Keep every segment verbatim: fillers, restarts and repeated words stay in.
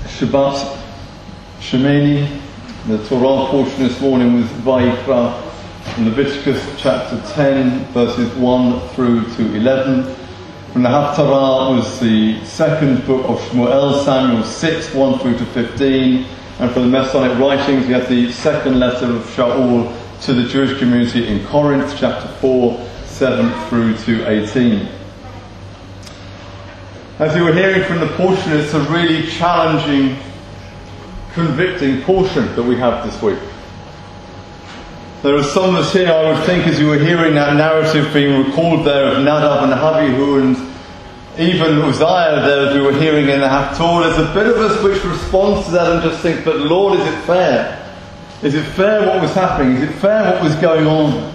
Shabbat Shemini. The Torah portion this morning was Vayikra, Leviticus chapter ten, verses one through to eleven. From the Haftarah was the second book of Shmuel, Samuel six, one through to fifteen. And for the Masonic writings, we have the second letter of Shaul to the Jewish community in Corinth, chapter four, seven through to eighteen. As you were hearing from the portion, it's a really challenging, convicting portion that we have this week. There are some of us here, I would think, as you were hearing that narrative being recalled there of Nadab and Abihu and even Uzziah there as we were hearing in the Haftorah, there's a bit of us which responds to that and just think, but Lord, is it fair? Is it fair what was happening? Is it fair what was going on?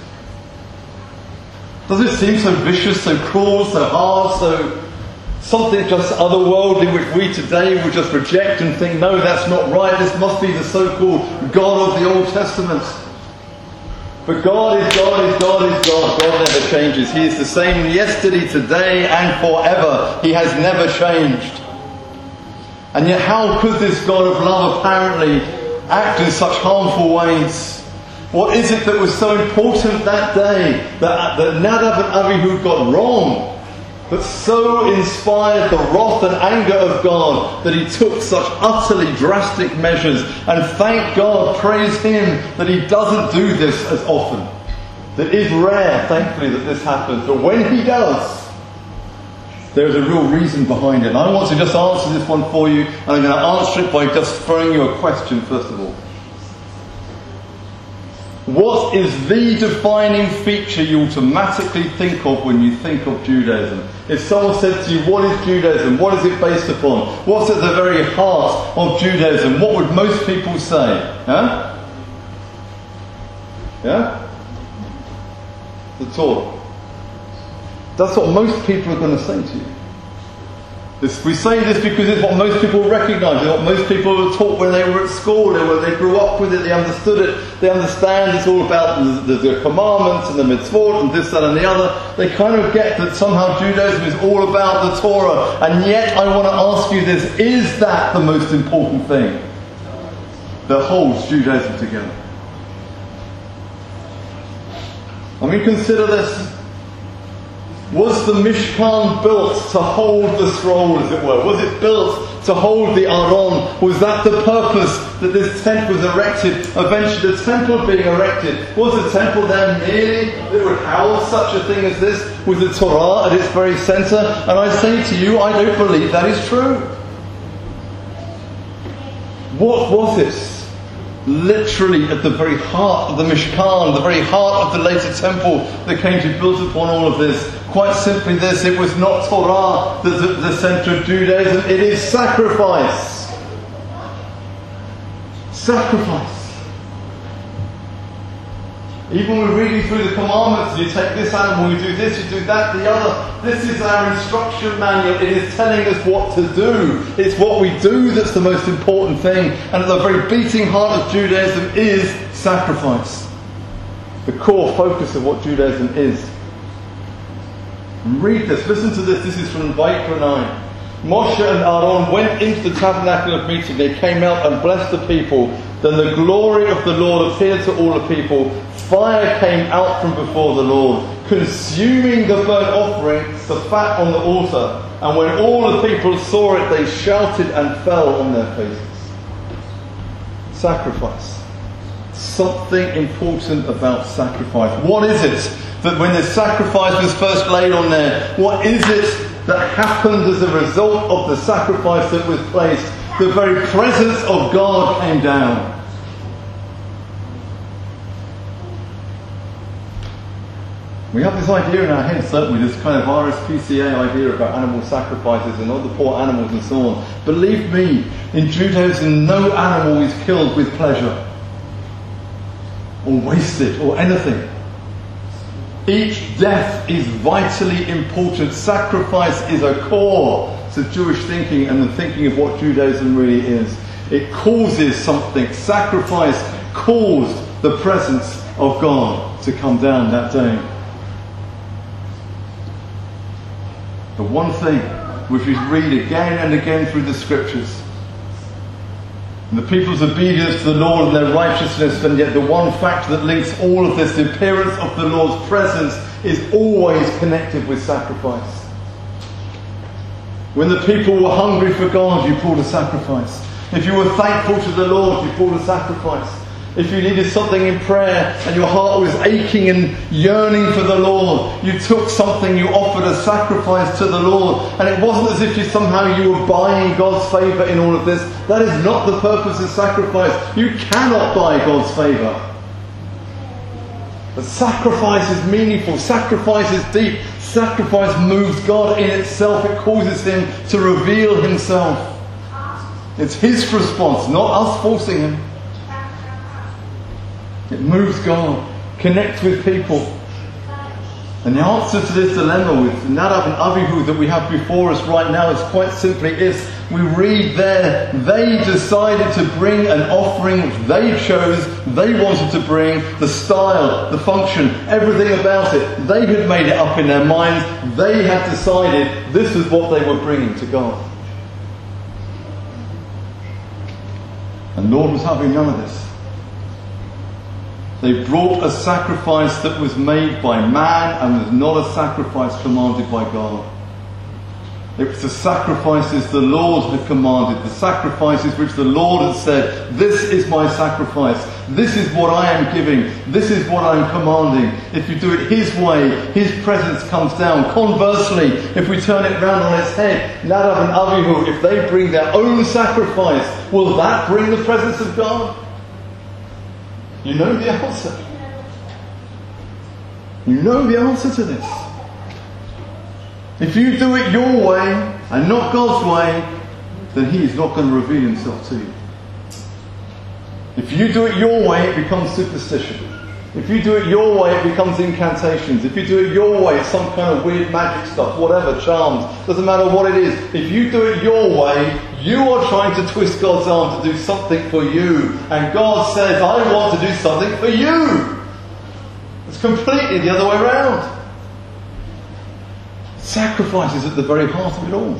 Does it seem so vicious, so cruel, so hard, so something just otherworldly which we today would just reject and think, no, that's not right, this must be the so-called God of the Old Testament. But God is God is God is God. God never changes. He is the same yesterday, today and forever. He has never changed. And yet how could this God of love apparently act in such harmful ways? What is it that was so important that day that, that Nadab and Abihu got wrong, but so inspired the wrath and anger of God that he took such utterly drastic measures? And thank God, praise Him, that He doesn't do this as often. It is rare, thankfully, that this happens. But when He does, there's a real reason behind it. And I want to just answer this one for you, and I'm going to answer it by just throwing you a question first of all. What is the defining feature you automatically think of when you think of Judaism? If someone said to you, what is Judaism? What is it based upon? What's at the very heart of Judaism? What would most people say? Huh? Yeah? The Torah. That's what most people are going to say to you. This, we say this because it's what most people recognise, it's what most people were taught when they were at school, when they grew up with it, they understood it, they understand it's all about the, the, the commandments and the mitzvot and this, that and the other. They kind of get that somehow Judaism is all about the Torah. And yet I want to ask you this, is that the most important thing that holds Judaism together? I mean, consider this. Was the Mishkan built to hold the scroll, as it were? Was it built to hold the Aron? Was that the purpose that this tent was erected? Eventually the temple being erected. Was the temple there merely that would house such a thing as this, with the Torah at its very centre? And I say to you, I don't believe that is true. What was it? Literally at the very heart of the Mishkan, the very heart of the later temple that came to be built upon all of this. Quite simply this, it was not Torah that's at the centre of Judaism, it is sacrifice. Sacrifice. Even when we're reading through the commandments, you take this animal, you do this, you do that, the other. This is our instruction manual. It is telling us what to do. It's what we do that's the most important thing. And at the very beating heart of Judaism is sacrifice. The core focus of what Judaism is. Read this. Listen to this. This is from Vayikra nine. Moshe and Aaron went into the tabernacle of meeting. They came out and blessed the people. Then the glory of the Lord appeared to all the people. Fire came out from before the Lord, consuming the burnt offering, the fat on the altar. And when all the people saw it, they shouted and fell on their faces. Sacrifice. Something important about sacrifice. What is it that when the sacrifice was first laid on there, what is it that happened as a result of the sacrifice that was placed? The very presence of God came down. We have this idea in our heads, don't we? This kind of R S P C A idea about animal sacrifices and all the poor animals and so on. Believe me, in Judaism, no animal is killed with pleasure, or wasted, or anything. Each death is vitally important. Sacrifice is a core to Jewish thinking and the thinking of what Judaism really is. It causes something. Sacrifice caused the presence of God to come down that day. The one thing which we read again and again through the scriptures And the people's obedience to the Lord and their righteousness, and yet the one factor that links all of this, the appearance of the Lord's presence, is always connected with sacrifice. When the people were hungry for God, you brought a sacrifice. If you were thankful to the Lord, you brought a sacrifice. If you needed something in prayer and your heart was aching and yearning for the Lord, you took something, you offered a sacrifice to the Lord. And it wasn't as if you somehow you were buying God's favour in all of this. That is not the purpose of sacrifice. You cannot buy God's favour. But sacrifice is meaningful. Sacrifice is deep. Sacrifice moves God in itself. It causes Him to reveal Himself. It's His response, not us forcing Him. It moves God, connects with people. And the answer to this dilemma with Nadab and Abihu that we have before us right now is quite simply this. We read there, they decided to bring an offering which they chose, they wanted to bring, the style, the function, everything about it. They had made it up in their minds. They had decided this is what they were bringing to God. And the Lord was having none of this. They brought a sacrifice that was made by man and was not a sacrifice commanded by God. It was the sacrifices the Lord had commanded, the sacrifices which the Lord had said, this is my sacrifice, this is what I am giving, this is what I am commanding. If you do it His way, His presence comes down. Conversely, if we turn it round on its head, Nadab and Abihu, if they bring their own sacrifice, will that bring the presence of God? You know the answer. You know the answer to this. If you do it your way and not God's way, then He is not going to reveal Himself to you. If you do it your way, it becomes superstition. If you do it your way, it becomes incantations. If you do it your way, it's some kind of weird magic stuff, whatever, charms. Doesn't matter what it is. If you do it your way, you are trying to twist God's arm to do something for you. And God says, I want to do something for you. It's completely the other way around. Sacrifice is at the very heart of it all.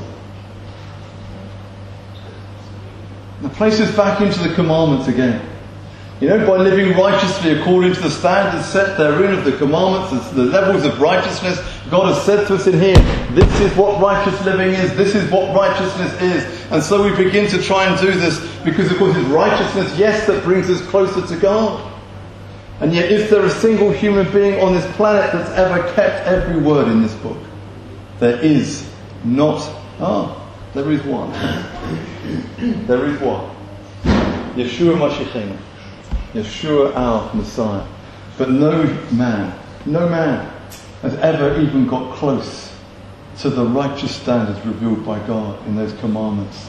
Now place us back into the commandments again. You know, by living righteously according to the standards set therein of the commandments, the levels of righteousness, God has said to us in here, this is what righteous living is, this is what righteousness is. And so we begin to try and do this because of course it's righteousness, yes, that brings us closer to God. And yet is there a single human being on this planet that's ever kept every word in this book? There is not. Ah, there is one. There is one. Yeshua Mashiachenu. Yeshua our Messiah. But no man, no man has ever even got close to the righteous standards revealed by God in those commandments.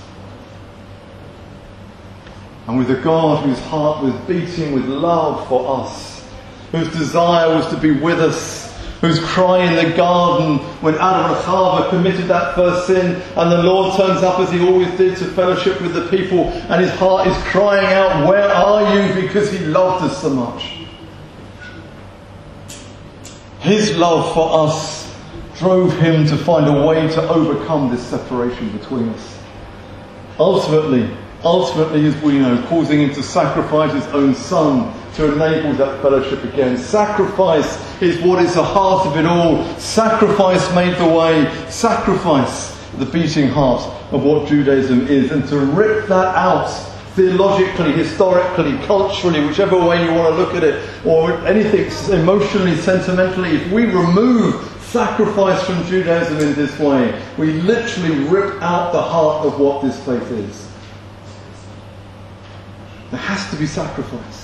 And with a God whose heart was beating with love for us, whose desire was to be with us, whose cry in the garden when Adam and Chava committed that first sin, and the Lord turns up as He always did to fellowship with the people, and His heart is crying out, where are you? Because He loved us so much. His love for us drove Him to find a way to overcome this separation between us. Ultimately, ultimately, as we know, causing Him to sacrifice His own Son to enable that fellowship again. Sacrifice is what is the heart of it all. Sacrifice made the way. Sacrifice, the beating heart of what Judaism is. And to rip that out theologically, historically, culturally, whichever way you want to look at it, or anything emotionally, sentimentally, if we remove sacrifice from Judaism in this way, we literally rip out the heart of what this faith is. There has to be sacrifice.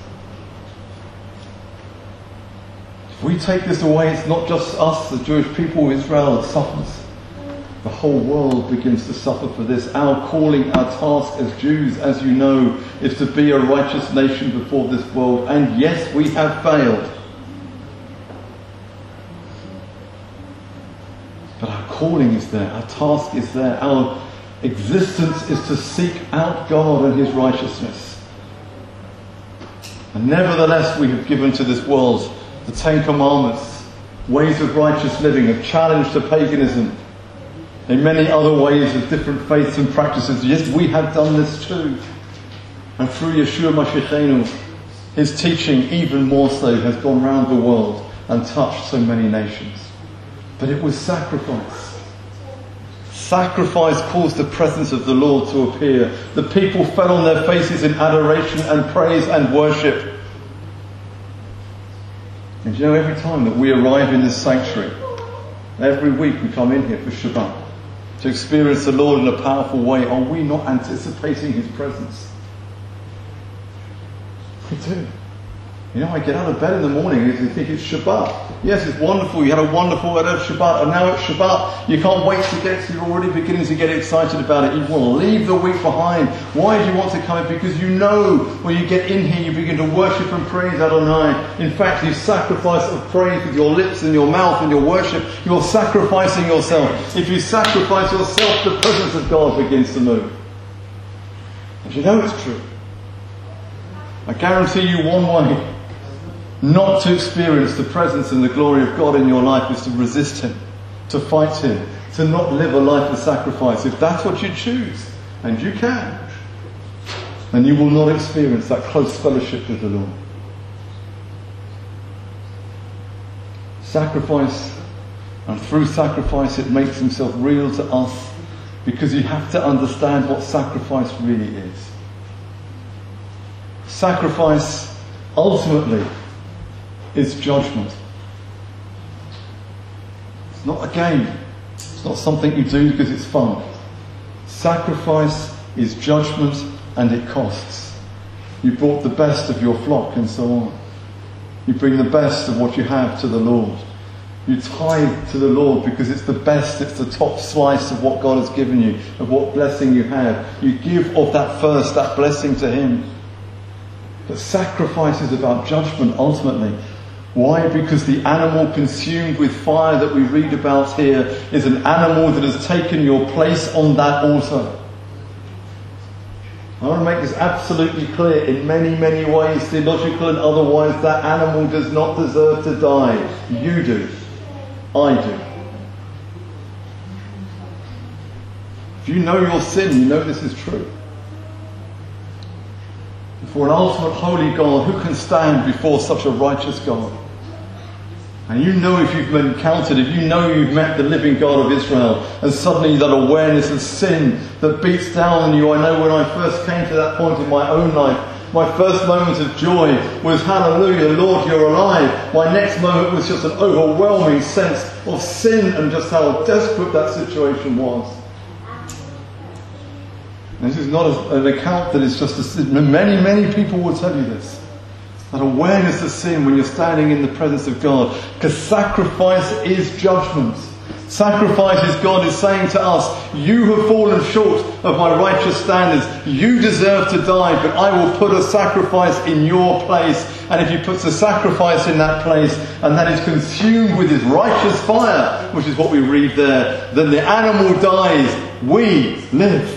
If we take this away, it's not just us, the Jewish people of Israel, that suffers. The whole world begins to suffer for this. Our calling, our task as Jews, as you know, is to be a righteous nation before this world. And yes, we have failed. But our calling is there, our task is there, our existence is to seek out God and His righteousness. And nevertheless, we have given to this world the Ten Commandments, ways of righteous living, a challenge to paganism, in many other ways of different faiths and practices. Yes, we have done this too. And through Yeshua Mashiachenu, his teaching even more so has gone round the world and touched so many nations. But it was sacrifice. Sacrifice caused the presence of the Lord to appear. The people fell on their faces in adoration and praise and worship. And you know, every time that we arrive in this sanctuary, every week we come in here for Shabbat to experience the Lord in a powerful way, are we not anticipating his presence? We do. You know, I get out of bed in the morning and think it's Shabbat. Yes, it's wonderful. You had a wonderful Erev Shabbat, and now it's Shabbat. You can't wait to get to. You're already beginning to get excited about it. You want to leave the week behind. Why do you want to come in? Because you know when you get in here, you begin to worship and praise Adonai. In fact, you sacrifice of praise with your lips and your mouth and your worship. You're sacrificing yourself. If you sacrifice yourself, the presence of God begins to move. And you know it's true. I guarantee you one way not to experience the presence and the glory of God in your life is to resist him, to fight him, to not live a life of sacrifice. If that's what you choose, and you can, then you will not experience that close fellowship with the Lord. Sacrifice, and through sacrifice it makes himself real to us, because you have to understand what sacrifice really is. Sacrifice ultimately is judgment. It's not a game. It's not something you do because it's fun. Sacrifice is judgment, and it costs. You brought the best of your flock and so on. You bring the best of what you have to the Lord. You tithe to the Lord because it's the best, it's the top slice of what God has given you, of what blessing you have. You give of that first, that blessing to him. But sacrifice is about judgment ultimately. Why? Because the animal consumed with fire that we read about here is an animal that has taken your place on that altar. I want to make this absolutely clear in many, many ways, theological and otherwise. That animal does not deserve to die. You do. I do. If you know your sin, you know this is true. For an ultimate holy God, who can stand before such a righteous God? And you know, if you've been encountered, if you know you've met the living God of Israel, and suddenly that awareness of sin that beats down on you. I know when I first came to that point in my own life, my first moment of joy was, hallelujah, Lord, you're alive. My next moment was just an overwhelming sense of sin and just how desperate that situation was. And this is not a, an account that is just a sin. Many, many people will tell you this. That awareness of sin when you're standing in the presence of God. Because sacrifice is judgment. Sacrifice is God is saying to us, you have fallen short of my righteous standards. You deserve to die, but I will put a sacrifice in your place. And if he puts a sacrifice in that place, and that is consumed with his righteous fire, which is what we read there, then the animal dies, we live.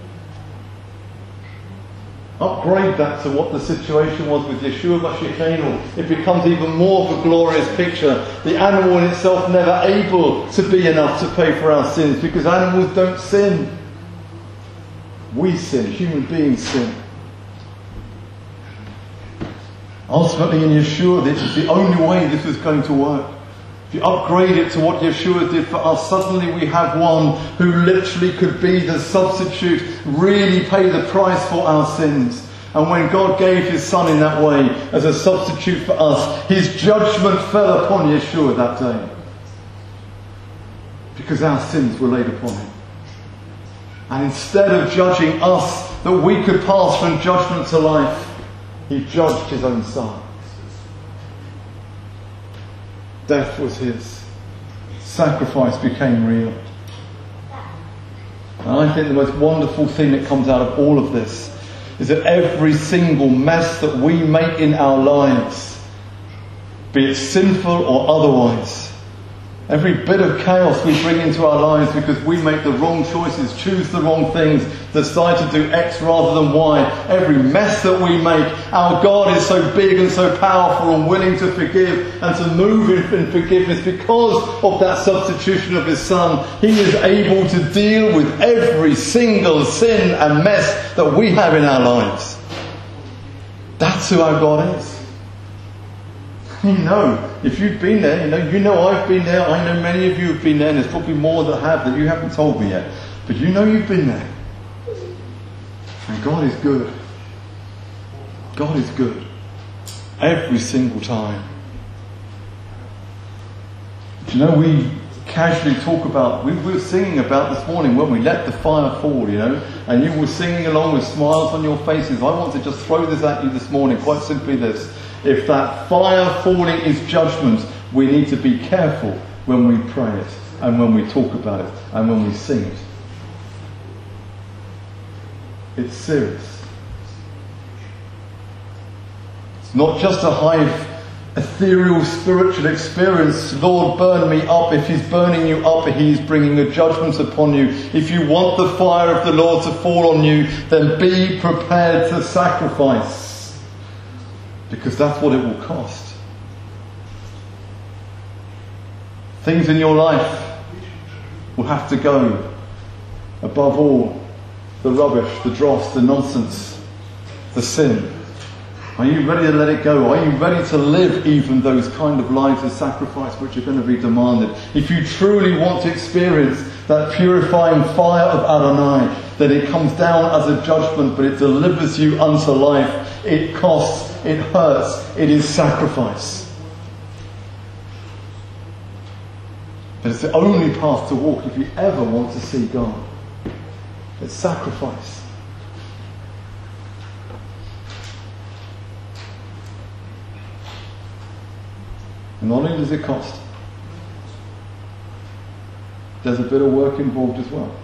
Upgrade that to what the situation was with Yeshua Mashiachenu. It becomes even more of a glorious picture. The animal in itself never able to be enough to pay for our sins, because animals don't sin. We sin. Human beings sin. Ultimately in Yeshua, this is the only way this was going to work. If you upgrade it to what Yeshua did for us, suddenly we have one who literally could be the substitute, really pay the price for our sins. And when God gave his Son in that way as a substitute for us, his judgment fell upon Yeshua that day. Because our sins were laid upon him. And instead of judging us that we could pass from judgment to life, he judged his own Son. Death was his. Sacrifice became real. And I think the most wonderful thing that comes out of all of this is that every single mess that we make in our lives, be it sinful or otherwise, every bit of chaos we bring into our lives because we make the wrong choices, choose the wrong things, decide to do X rather than Y, every mess that we make, our God is so big and so powerful and willing to forgive and to move in, in forgiveness because of that substitution of his Son. He is able to deal with every single sin and mess that we have in our lives. That's who our God is. You know, if you've been there, you know, you know I've been there, I know many of you have been there, and there's probably more that have that you haven't told me yet. But you know you've been there. And God is good. God is good. Every single time. Do you know, we casually talk about, we were singing about this morning when we let the fire fall, you know, and you were singing along with smiles on your faces. I want to just throw this at you this morning, quite simply this. If that fire falling is judgment, we need to be careful when we pray it, and when we talk about it, and when we sing it. It's serious. It's not just a high ethereal spiritual experience. Lord, burn me up. If he's burning you up, he's bringing a judgment upon you. If you want the fire of the Lord to fall on you, then be prepared to sacrifice. Because that's what it will cost. Things in your life will have to go. Above all, the rubbish, the dross, the nonsense, the sin. Are you ready to let it go? Are you ready to live even those kind of lives of sacrifice which are going to be demanded? If you truly want to experience that purifying fire of Adonai, then it comes down as a judgment, but it delivers you unto life. It costs, it hurts, it is sacrifice. But it's the only path to walk if you ever want to see God. It's sacrifice. And not only does it cost, there's a bit of work involved as well.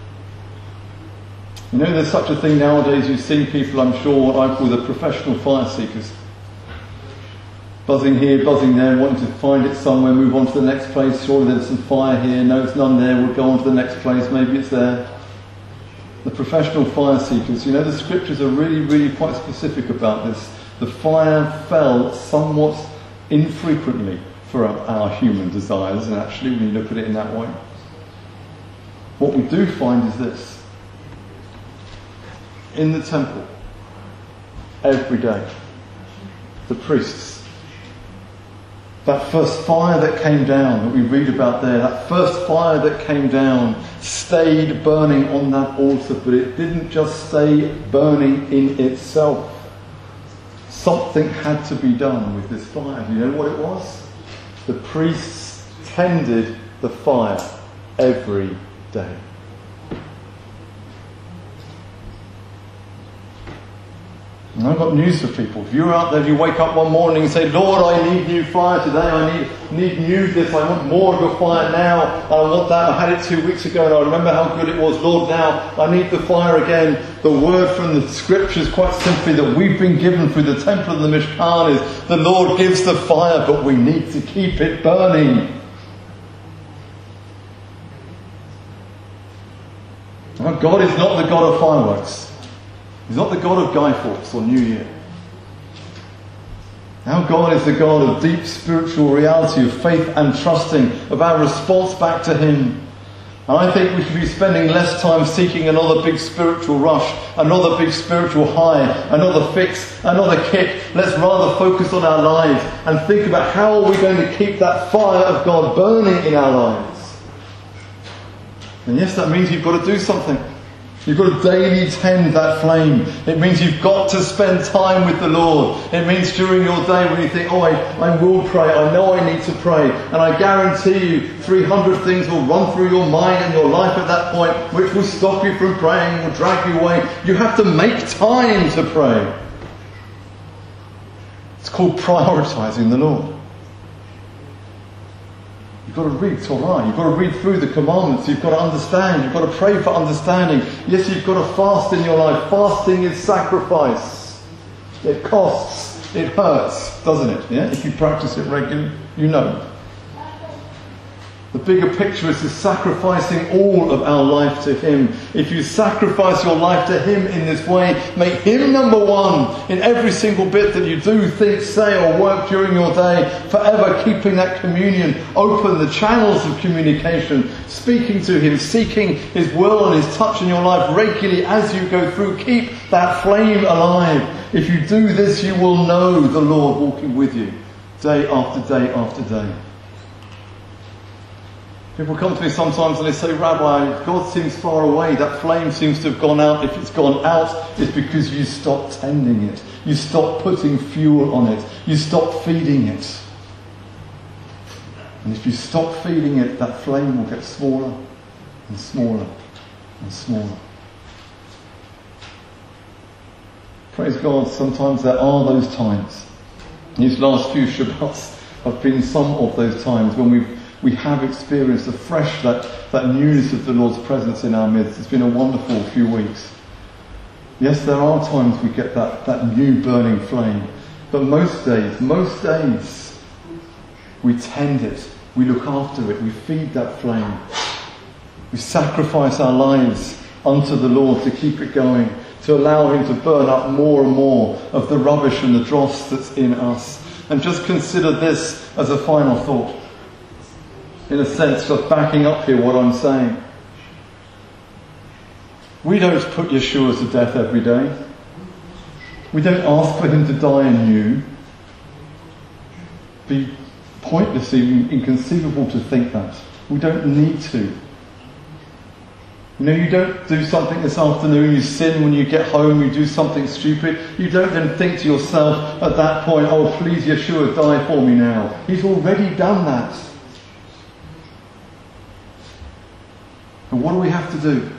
You know, there's such a thing nowadays, you've seen people, I'm sure, what I call the professional fire seekers. Buzzing here, buzzing there, wanting to find it somewhere, move on to the next place. Surely there's some fire here, no, it's none there, we'll go on to the next place, maybe it's there. The professional fire seekers, you know, the scriptures are really, really quite specific about this. The fire fell somewhat infrequently for our, our human desires, and actually when you look at it in that way. What we do find is this. In the temple, every day, the priests, that first fire that came down, that we read about there, that first fire that came down, stayed burning on that altar, but it didn't just stay burning in itself. Something had to be done with this fire. Do you know what it was? The priests tended the fire every day. And I've got news for people. If you're out there, you wake up one morning and say, Lord, I need new fire today. I need need new this. I want more of your fire now. I want that. I had it two weeks ago and I remember how good it was. Lord, now I need the fire again. The word from the scriptures, quite simply, that we've been given through the temple of the Mishkan is the Lord gives the fire, but we need to keep it burning. Now, God is not the God of fireworks. He's not the God of Guy Fawkes or New Year. Our God is the God of deep spiritual reality, of faith and trusting, of our response back to Him. And I think we should be spending less time seeking another big spiritual rush, another big spiritual high, another fix, another kick. Let's rather focus on our lives and think about how are we going to keep that fire of God burning in our lives. And yes, that means you've got to do something. You've got to daily tend that flame. It means you've got to spend time with the Lord. It means during your day when you think, oh, I, I will pray, I know I need to pray. And I guarantee you three hundred things will run through your mind and your life at that point, which will stop you from praying, will drag you away. You have to make time to pray. It's called prioritizing the Lord. You've got to read Torah, you've got to read through the commandments, you've got to understand, you've got to pray for understanding. Yes, you've got to fast in your life. Fasting is sacrifice. It costs, it hurts, doesn't it? Yeah? If you practice it regularly, you know. The bigger picture is to sacrificing all of our life to Him. If you sacrifice your life to Him in this way, make Him number one in every single bit that you do, think, say or work during your day, forever keeping that communion open, the channels of communication, speaking to Him, seeking His will and His touch in your life regularly as you go through. Keep that flame alive. If you do this, you will know the Lord walking with you day after day after day. People come to me sometimes and they say, Rabbi, God seems far away. That flame seems to have gone out. If it's gone out, it's because you stopped tending it. You stopped putting fuel on it. You stopped feeding it. And if you stop feeding it, that flame will get smaller and smaller and smaller. Praise God, sometimes there are those times. These last few Shabbats have been some of those times when we've We have experienced afresh that, that newness of the Lord's presence in our midst. It's been a wonderful few weeks. Yes, there are times we get that, that new burning flame. But most days, most days, we tend it. We look after it. We feed that flame. We sacrifice our lives unto the Lord to keep it going, to allow Him to burn up more and more of the rubbish and the dross that's in us. And just consider this as a final thought. In a sense, of backing up here what I'm saying. We don't put Yeshua to death every day. We don't ask for Him to die anew. It'd be pointless, even inconceivable to think that. We don't need to. You know, you don't do something this afternoon, you sin when you get home, you do something stupid. You don't then think to yourself at that point, oh, please Yeshua, die for me now. He's already done that. And what do we have to do?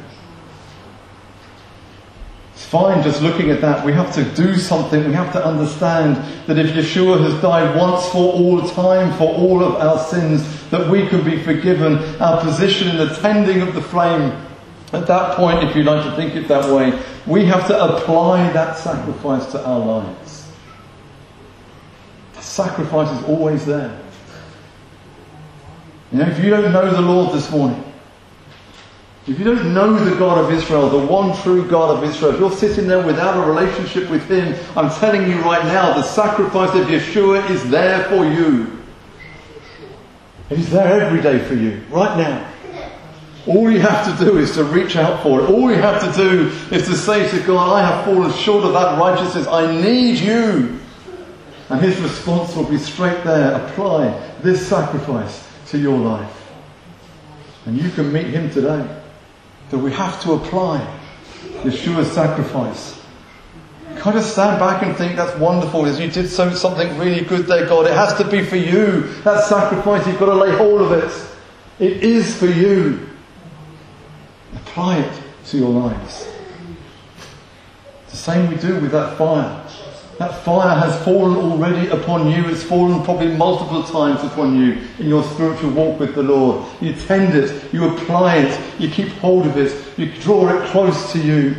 It's fine just looking at that. We have to do something. We have to understand that if Yeshua has died once for all time for all of our sins, that we can be forgiven. Our position in the tending of the flame, at that point, if you like to think it that way, we have to apply that sacrifice to our lives. The sacrifice is always there. You know, if you don't know the Lord this morning, if you don't know the God of Israel, the one true God of Israel, if you're sitting there without a relationship with Him, I'm telling you right now, the sacrifice of Yeshua is there for you. He's there every day for you, right now. All you have to do is to reach out for it. All you have to do is to say to God, I have fallen short of that righteousness. I need you. And His response will be straight there. Apply this sacrifice to your life. And you can meet Him today. That we have to apply Yeshua's sacrifice. You can't just stand back and think that's wonderful. As you did so, something really good there, God. It has to be for you. That sacrifice, you've got to lay hold of it. It is for you. Apply it to your lives. It's the same we do with that fire. That fire has fallen already upon you. It's fallen probably multiple times upon you in your spiritual walk with the Lord. You tend it, you apply it, you keep hold of it, you draw it close to you.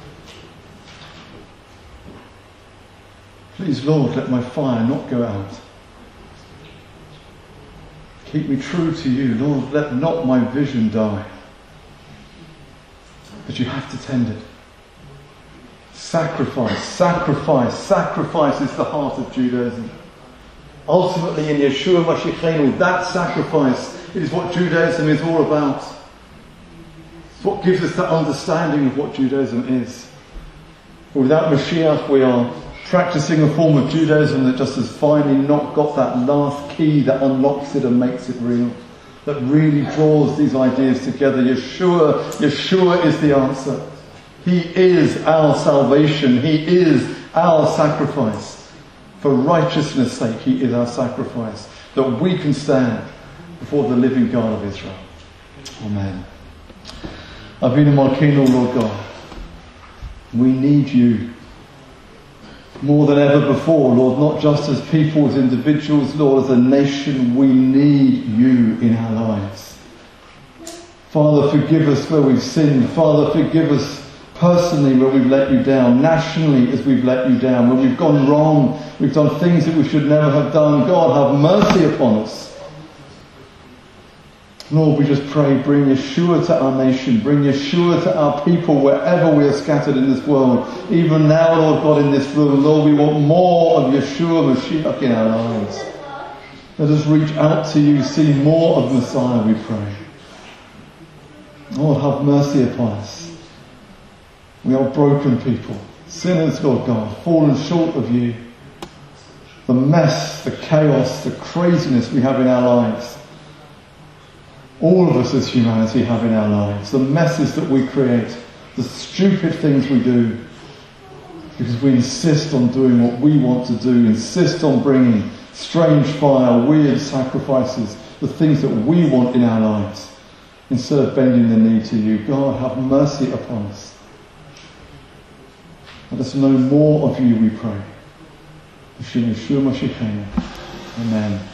Please, Lord, let my fire not go out. Keep me true to you. Lord, let not my vision die. But you have to tend it. Sacrifice, sacrifice, sacrifice is the heart of Judaism. Ultimately, in Yeshua Mashiachenu, that sacrifice is what Judaism is all about. It's what gives us that understanding of what Judaism is. For without Mashiach, we are practicing a form of Judaism that just has finally not got that last key that unlocks it and makes it real. That really draws these ideas together. Yeshua, Yeshua is the answer. He is our salvation. He is our sacrifice. For righteousness' sake, He is our sacrifice. That we can stand before the living God of Israel. Amen. Avinu Malkeinu, Lord God. We need You more than ever before, Lord, not just as people, as individuals, Lord, as a nation. We need You in our lives. Father, forgive us where we've sinned. Father, forgive us personally where we've let You down, nationally as we've let You down, where we've gone wrong, we've done things that we should never have done. God, have mercy upon us. Lord, we just pray, bring Yeshua to our nation, bring Yeshua to our people wherever we are scattered in this world. Even now, Lord God, in this room, Lord, we want more of Yeshua Mashiach in our lives. Let us reach out to you, see more of Messiah, we pray. Lord, have mercy upon us. We are broken people, sinners, Lord God, fallen short of you. The mess, the chaos, the craziness we have in our lives. All of us as humanity have in our lives. The messes that we create. The stupid things we do. Because we insist on doing what we want to do. Insist on bringing strange fire, weird sacrifices. The things that we want in our lives. Instead of bending the knee to you. God, have mercy upon us. Let us know more of you, we pray. Amen.